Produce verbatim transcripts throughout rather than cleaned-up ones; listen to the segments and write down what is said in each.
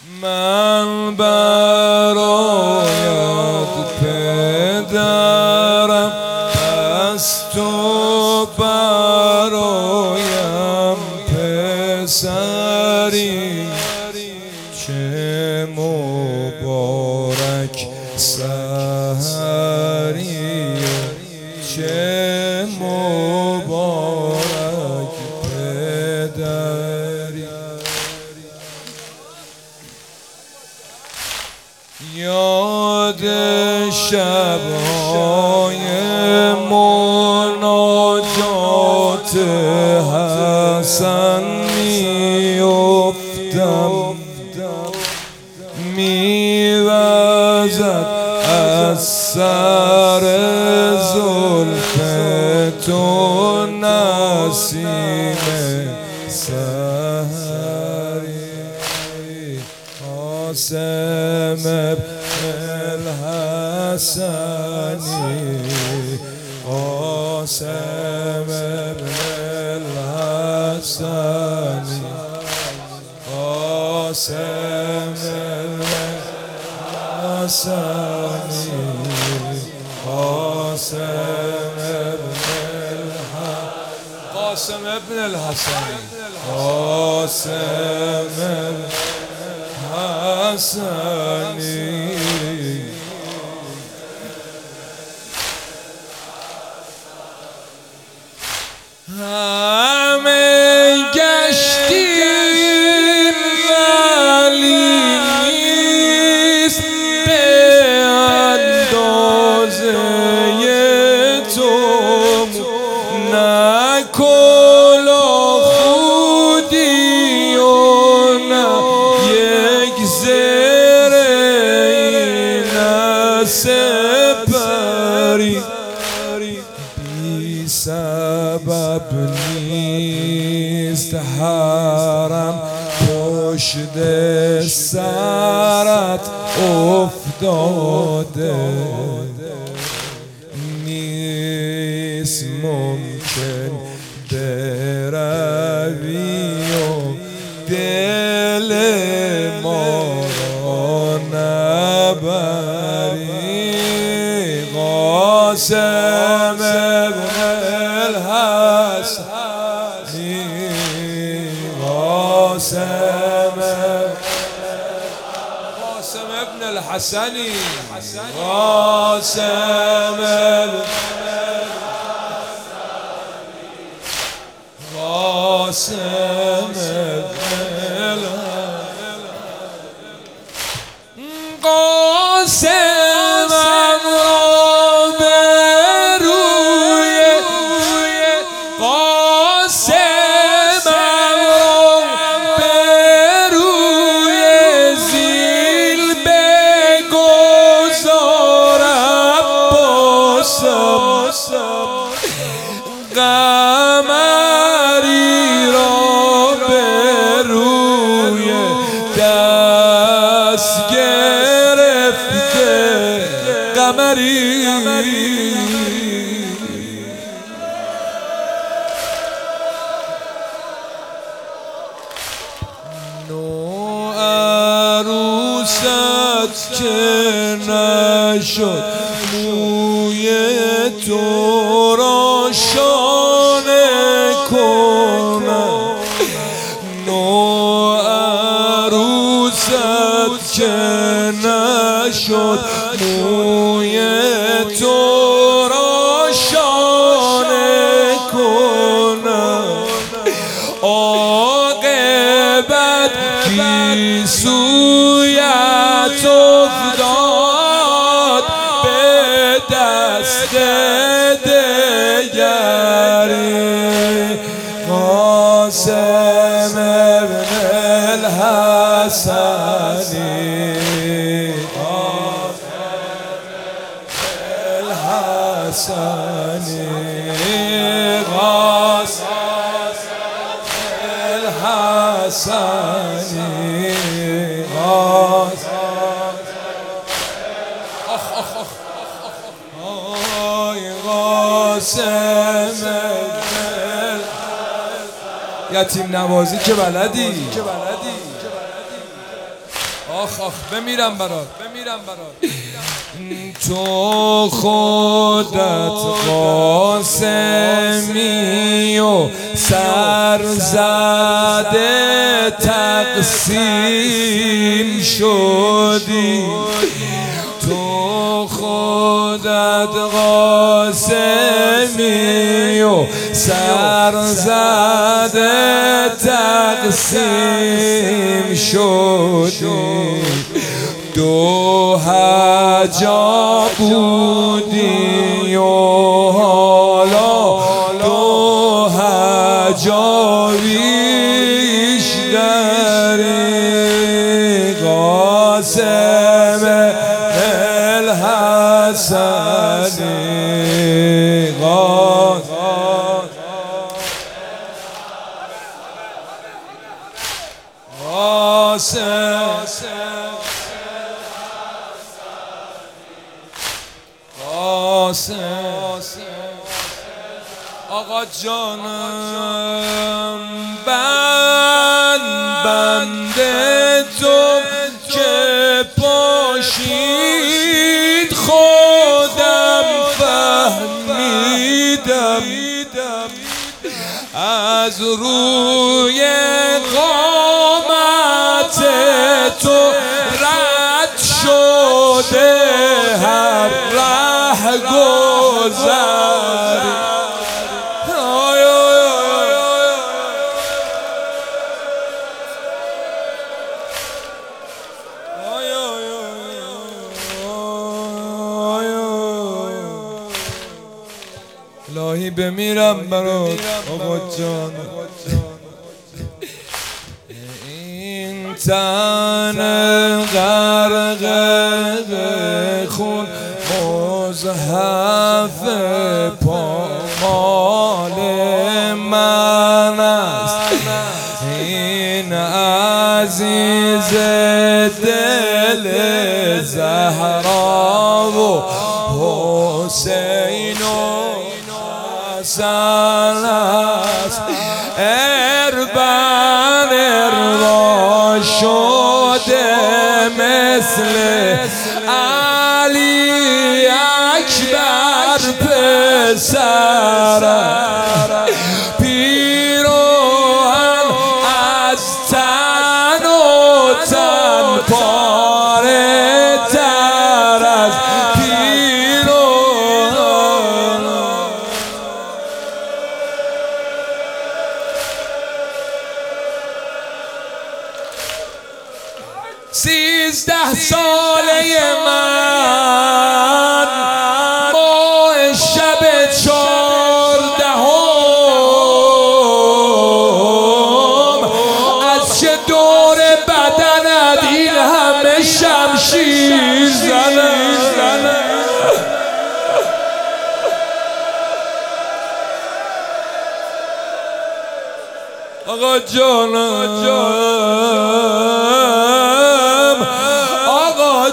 من برایت پدرم، پس تو برایم پسری. چه مبارک سحری، چه مبارک پدری. یاد شب‌های مناجات حسن می‌افتم، می‌وزد از سر زلف تو نسیم سحری. قاسم الحسنی، قاسم الحسنی، قاسم الحسنی، قاسم قاسم ابن الحسنی، قاسم الحسنی. همه گشتیم ولی نیست به اندازه تو، نه کلاه خودی و نه یک زره نه سپری. بی سبب نیست حرم پشت سرت افتاده، نیست ممکن بروی و دل ما را نبری. قاسم ابن الحسنی، قاسم قاسم ابن الحسنی، قاسم قاسم قاسم را به روی قاسم را به روی زیل بگذار عباسم، قمری را به روی دست گرفته قمری. نو عروست که نشد موی تو را شانه کنم، نو عروست که نشد موی تو را شانه کنم. عاقبت کی سویت افتاد به دست دگری. قاسم ابن الحسنی، الحسنی، قاسم الحسنی، قاسم اخ اخ اخ آی قاسم یتیم نوازی که بلدی. آخ آخ بمیرم برات بمیرم برات. تو خودت قاسمی و سرزده تقسیم شدی، تو خودت قاسمی و سرزده تقسیم شدی، دو هجا بودی و حالا دو هجا بیشتری، قاسم الحسنی قاسم آقا جانم بند بنده تو که پاشید خودم فهمیدم، از روی قامت تو رد شده هر ره گذری. الهی بمیرم برات آقا جان. این تن غرق خون مزحف پامال من است، این عزیز دل زهرا و حسین و حسن است، اربن اروا شده مثل علی اکبر پسر، پیروان از تن و تن پاره تر از پیروان. سیزده ساله من ماه شب چهاردهم، از چه دور بدنت این همه شمشیر زنه؟ آقا جانم آقا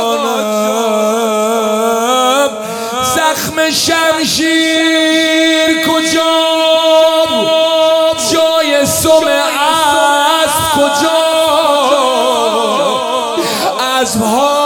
جانم، زخم شمشیر کجا؟ جای سم اسب کجا؟ از